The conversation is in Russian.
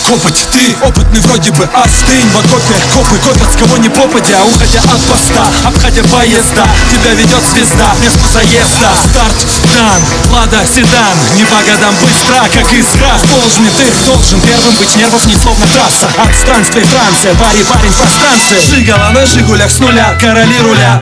копоть. Ты опытный вроде бы, остынь в окопе. Копы копят с кого ни попадя, уходя от поста, обходя поезда. Тебя ведет звезда, место заезда. Старт дан, Лада седан, не по годам быстро, как искра. Должен ты должен первым быть, нервов не словно трасса. От странствий Франция, вари парень в пространстве. Жигала на жигулях с нуля, короли руля.